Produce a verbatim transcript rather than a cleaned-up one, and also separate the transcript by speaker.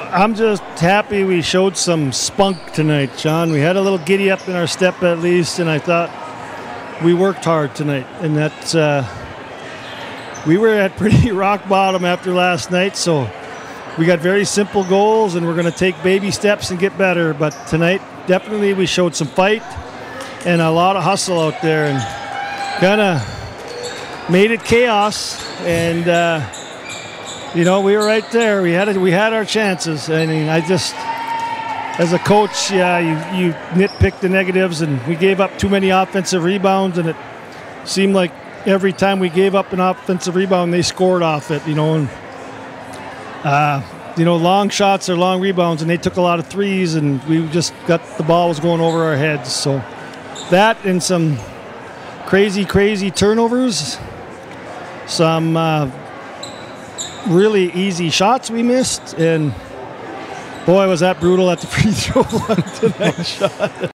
Speaker 1: I'm just happy we showed some spunk tonight, John. We had a little giddy up in our step at least, and I thought we worked hard tonight. And that uh, we were at pretty rock bottom after last night, so we got very simple goals, and we're going to take baby steps and get better. But tonight, definitely we showed some fight and a lot of hustle out there, and kind of made it chaos. And uh, you know, we were right there. We had it, we had our chances. I mean, I just, as a coach, yeah, you, you nitpick the negatives, and we gave up too many offensive rebounds, and it seemed like every time we gave up an offensive rebound, they scored off it. You know, and uh, you know, long shots are long rebounds, and they took a lot of threes, and we just got the ball was going over our heads. So that and some crazy, crazy turnovers, some. Uh, really easy shots we missed, and boy was that brutal at the free throw line tonight shot.